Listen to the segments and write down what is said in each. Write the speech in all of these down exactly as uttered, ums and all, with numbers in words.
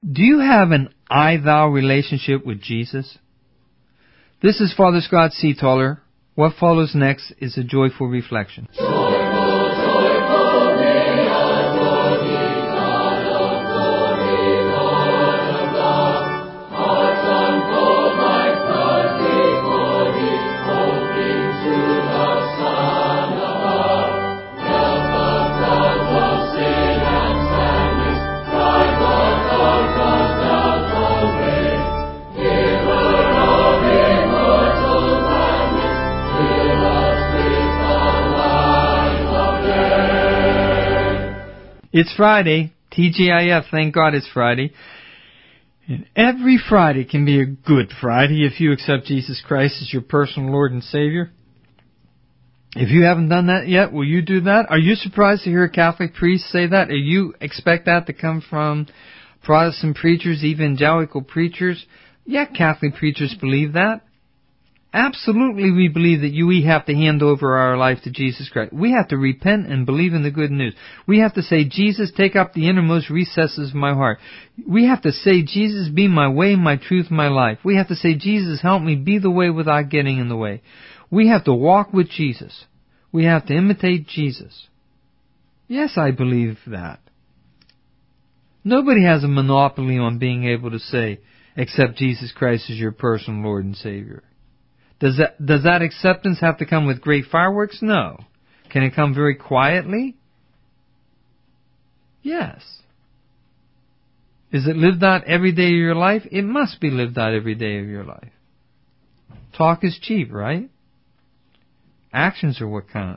Do you have an I-thou relationship with Jesus? This is Father Scott Seetaller. What follows next is a joyful reflection. It's Friday, T G I F, thank God it's Friday. And every Friday can be a good Friday if you accept Jesus Christ as your personal Lord and Savior. If you haven't done that yet, will you do that? Are you surprised to hear a Catholic priest say that? Or you expect that to come from Protestant preachers, evangelical preachers? Yeah, Catholic preachers believe that. Absolutely, we believe that you, we have to hand over our life to Jesus Christ. We have to repent and believe in the good news. We have to say, Jesus, take up the innermost recesses of my heart. We have to say, Jesus, be my way, my truth, my life. We have to say, Jesus, help me be the way without getting in the way. We have to walk with Jesus. We have to imitate Jesus. Yes, I believe that. Nobody has a monopoly on being able to say, accept Jesus Christ as your personal Lord and Savior. Does that, does that acceptance have to come with great fireworks? No. Can it come very quietly? Yes. Is it lived out every day of your life? It must be lived out every day of your life. Talk is cheap, right? Actions are what count.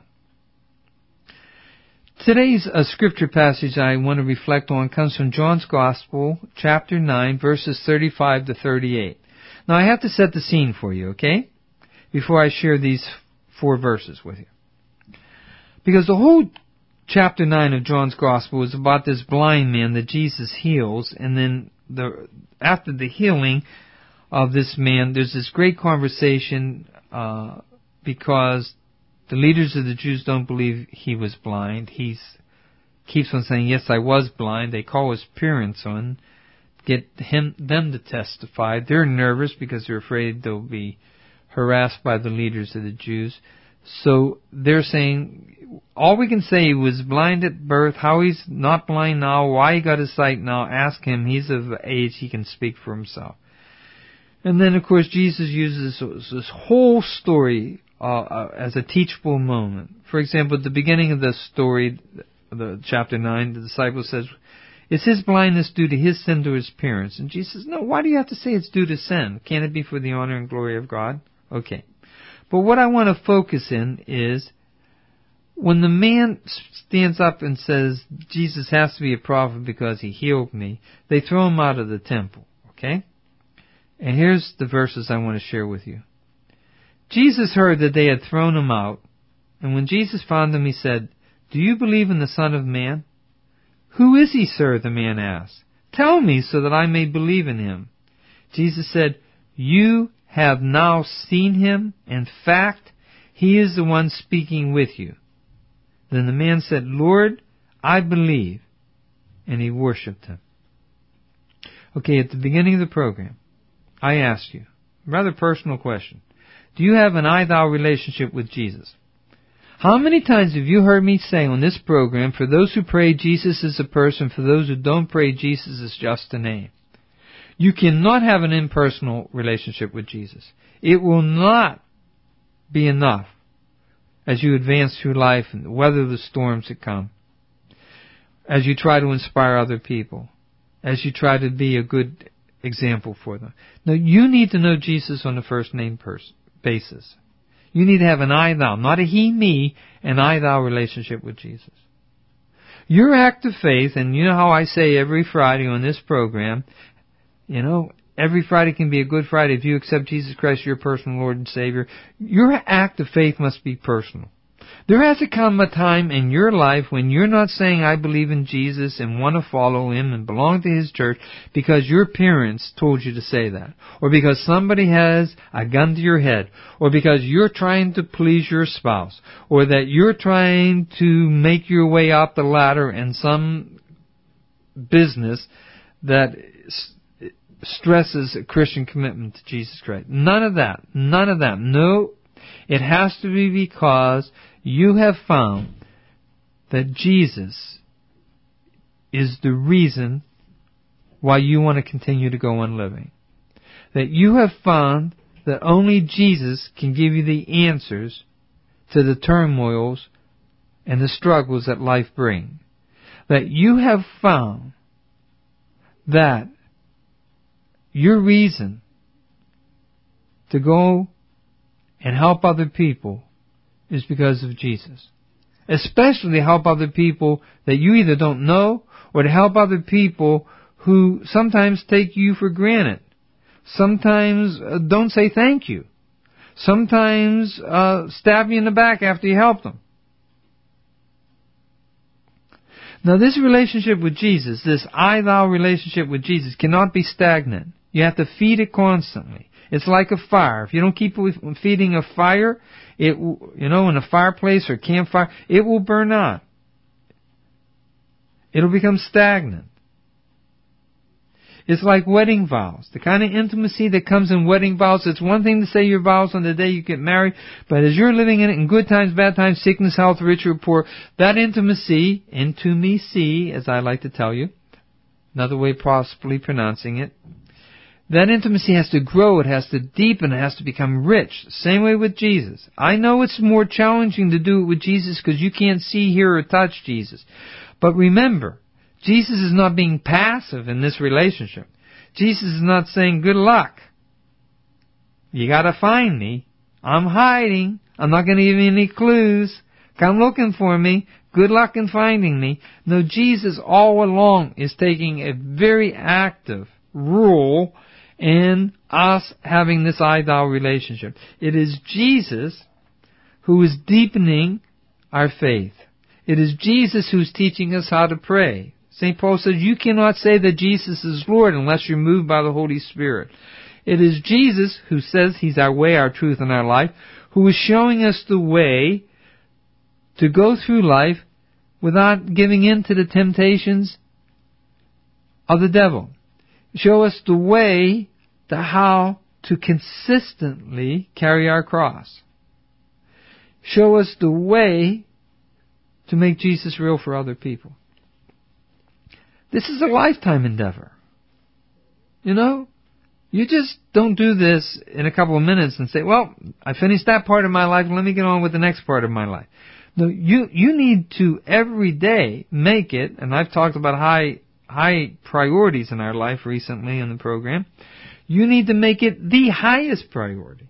Today's uh, scripture passage I want to reflect on comes from John's Gospel, chapter nine, verses thirty-five to thirty-eight. Now I have to set the scene for you, okay? Before I share these four verses with you. Because the whole chapter nine of John's Gospel is about this blind man that Jesus heals, and then the after the healing of this man, there's this great conversation uh, because the leaders of the Jews don't believe he was blind. He keeps on saying, yes, I was blind. They call his parents on, get him them to testify. They're nervous because they're afraid they'll be harassed by the leaders of the Jews. So they're saying, all we can say, he was blind at birth, how he's not blind now, why he got his sight now, ask him. He's of age, he can speak for himself. And then, of course, Jesus uses this whole story uh, uh, as a teachable moment. For example, at the beginning of the story, the chapter nine, the disciple says, is his blindness due to his sin to his parents? And Jesus says, no, why do you have to say it's due to sin? Can't it be for the honor and glory of God? Okay. But what I want to focus in is when the man stands up and says, Jesus has to be a prophet because he healed me, they throw him out of the temple. Okay? And here's the verses I want to share with you. Jesus heard that they had thrown him out, and when Jesus found him, he said, do you believe in the Son of Man? Who is he, sir? The man asked. Tell me so that I may believe in him. Jesus said, you have now seen him. In fact, he is the one speaking with you. Then the man said, Lord, I believe. And he worshipped him. Okay, at the beginning of the program, I asked you a rather personal question. Do you have an I-thou relationship with Jesus? How many times have you heard me say on this program, for those who pray, Jesus is a person, for those who don't pray, Jesus is just a name? You cannot have an impersonal relationship with Jesus. It will not be enough as you advance through life and weather the storms that come, as you try to inspire other people, as you try to be a good example for them. No, you need to know Jesus on a first-name pers- basis. You need to have an I-thou, not a he-me, an I-thou relationship with Jesus. Your act of faith, and you know how I say every Friday on this program, you know, every Friday can be a good Friday if you accept Jesus Christ as your personal Lord and Savior. Your act of faith must be personal. There has to come a time in your life when you're not saying, I believe in Jesus and want to follow him and belong to his church because your parents told you to say that, or because somebody has a gun to your head, or because you're trying to please your spouse, or that you're trying to make your way up the ladder in some business that stresses a Christian commitment to Jesus Christ. None of that. None of that. No, it has to be because you have found that Jesus is the reason why you want to continue to go on living. That you have found that only Jesus can give you the answers to the turmoils and the struggles that life brings. That you have found that your reason to go and help other people is because of Jesus. Especially help other people that you either don't know, or to help other people who sometimes take you for granted. Sometimes uh, don't say thank you. Sometimes uh, stab you in the back after you help them. Now this relationship with Jesus, this I-thou relationship with Jesus, cannot be stagnant. You have to feed it constantly. It's like a fire. If you don't keep feeding a fire, it you know, in a fireplace or campfire, it will burn out. It'll become stagnant. It's like wedding vows. The kind of intimacy that comes in wedding vows, it's one thing to say your vows on the day you get married, but as you're living in it in good times, bad times, sickness, health, rich or poor, that intimacy, intimacy, as I like to tell you, another way of possibly pronouncing it, that intimacy has to grow, it has to deepen, it has to become rich. Same way with Jesus. I know it's more challenging to do it with Jesus because you can't see, hear, or touch Jesus. But remember, Jesus is not being passive in this relationship. Jesus is not saying, good luck. You gotta find me. I'm hiding. I'm not gonna give you any clues. Come looking for me. Good luck in finding me. No, Jesus all along is taking a very active role in us having this I-thou relationship. It is Jesus who is deepening our faith. It is Jesus who's teaching us how to pray. Saint Paul says you cannot say that Jesus is Lord unless you're moved by the Holy Spirit. It is Jesus who says He's our way, our truth, and our life, who is showing us the way to go through life without giving in to the temptations of the devil. Show us the way to how to consistently carry our cross. Show us the way to make Jesus real for other people. This is a lifetime endeavor. You know, you just don't do this in a couple of minutes and say, well, I finished that part of my life, let me get on with the next part of my life. No, you, you need to every day make it, and I've talked about high, high priorities in our life recently in the program. You need to make it the highest priority.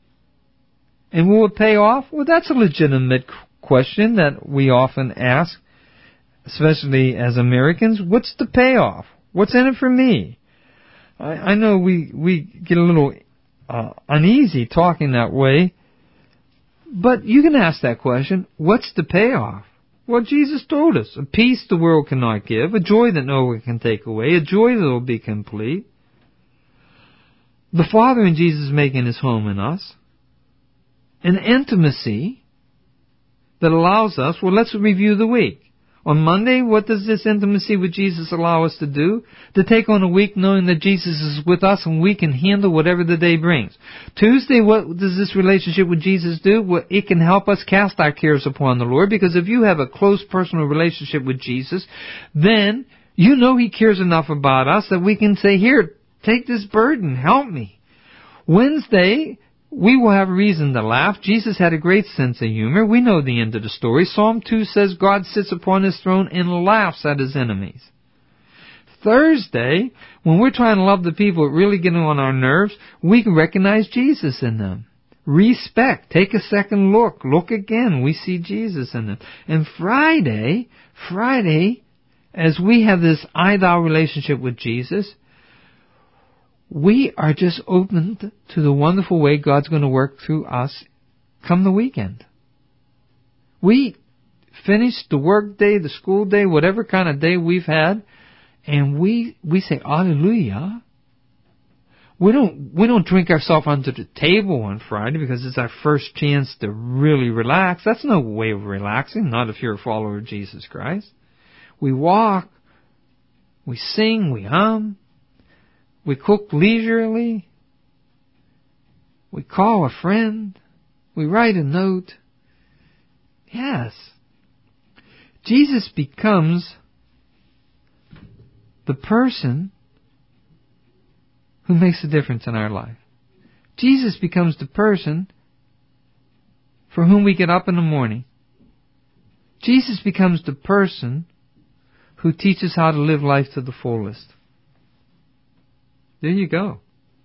And will it pay off? Well, that's a legitimate question that we often ask, especially as Americans. What's the payoff? What's in it for me? I, I know we, we get a little uh, uneasy talking that way, but you can ask that question. What's the payoff? Well, Jesus told us, a peace the world cannot give, a joy that no one can take away, a joy that will be complete. The Father in Jesus making His home in us. An intimacy that allows us, well, let's review the week. On Monday, what does this intimacy with Jesus allow us to do? To take on a week knowing that Jesus is with us and we can handle whatever the day brings. Tuesday, what does this relationship with Jesus do? Well, it can help us cast our cares upon the Lord, because if you have a close personal relationship with Jesus, then you know He cares enough about us that we can say, here, take this burden, help me. Wednesday, we will have reason to laugh. Jesus had a great sense of humor. We know the end of the story. Psalm two says God sits upon His throne and laughs at His enemies. Thursday, when we're trying to love the people that really get on our nerves, we can recognize Jesus in them. Respect. Take a second look. Look again. We see Jesus in them. And Friday, Friday, as we have this I-thou relationship with Jesus, we are just open to the wonderful way God's going to work through us come the weekend. We finish the work day, the school day, whatever kind of day we've had, and we we say, hallelujah. We don't we don't drink ourselves under the table on Friday because it's our first chance to really relax. That's no way of relaxing, not if you're a follower of Jesus Christ. We walk We sing, we hum, we cook leisurely, we call a friend, we write a note. Yes. Jesus becomes the person who makes a difference in our life. Jesus becomes the person for whom we get up in the morning. Jesus becomes the person who teaches how to live life to the fullest. There you go.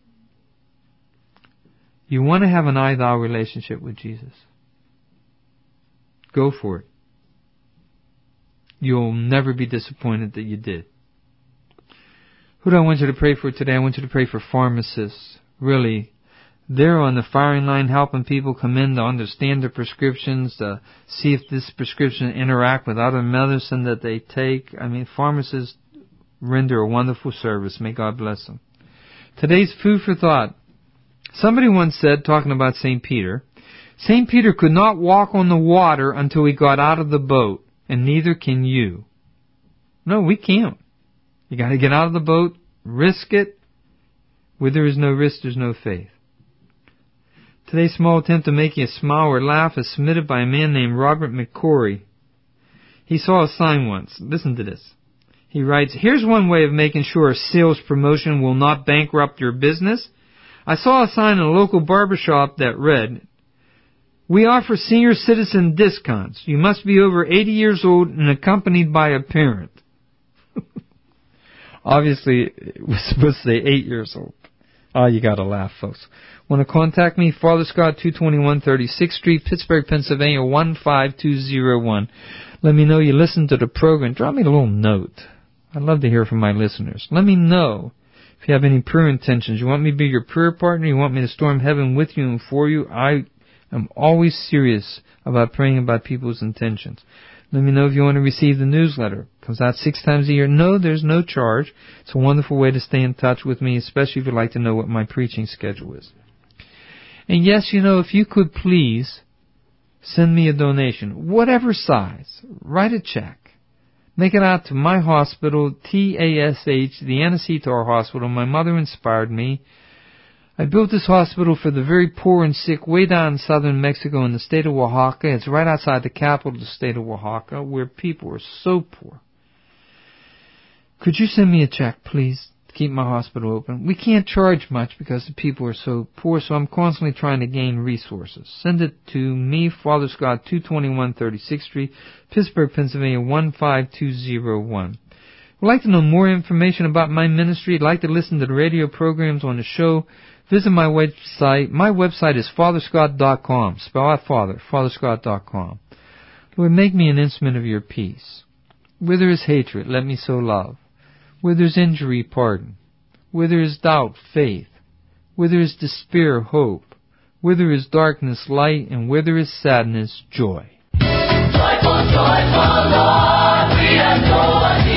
You want to have an I-thou relationship with Jesus. Go for it. You'll never be disappointed that you did. Who do I want you to pray for today? I want you to pray for pharmacists. Really, they're on the firing line helping people come in to understand their prescriptions, to see if this prescription interact with other medicine that they take. I mean, pharmacists render a wonderful service. May God bless them. Today's food for thought. Somebody once said, talking about Saint Peter, Saint Peter could not walk on the water until he got out of the boat, and neither can you. No, we can't. You got to get out of the boat, risk it. Where there is no risk, there's no faith. Today's small attempt to make you smile or laugh is submitted by a man named Robert McCory. He saw a sign once. Listen to this. He writes, here's one way of making sure a sales promotion will not bankrupt your business. I saw a sign in a local barbershop that read, we offer senior citizen discounts. You must be over eighty years old and accompanied by a parent. Obviously, it was supposed to say eight years old. Oh, you gotta laugh, folks. Want to contact me? Father Scott, two twenty-one thirty-sixth Street, Pittsburgh, Pennsylvania, one five two zero one. Let me know you listened to the program. Drop me a little note. I'd love to hear from my listeners. Let me know if you have any prayer intentions. You want me to be your prayer partner? You want me to storm heaven with you and for you? I am always serious about praying about people's intentions. Let me know if you want to receive the newsletter. It comes out six times a year. No, there's no charge. It's a wonderful way to stay in touch with me, especially if you'd like to know what my preaching schedule is. And yes, you know, if you could please send me a donation, whatever size, write a check. Make it out to my hospital, T A S H, the Anacetar Hospital. My mother inspired me. I built this hospital for the very poor and sick way down in southern Mexico in the state of Oaxaca. It's right outside the capital of the state of Oaxaca, where people are so poor. Could you send me a check, please, to keep my hospital open? We can't charge much because the people are so poor, so I'm constantly trying to gain resources. Send it to me, Father Scott, two twenty-one thirty-sixth Street, Pittsburgh, Pennsylvania, one five two zero one. Would like to know more information about my ministry? You'd like to listen to the radio programs on the show? Visit my website. My website is father scott dot com. Spell out Father, father scott dot com. Lord, make me an instrument of your peace. Where there is hatred, let me sow love. Where there is injury, pardon. Where there is doubt, faith. Where there is despair, hope. Where there is darkness, light. And where there is sadness, joy. Joyful, joyful Lord, we adore you.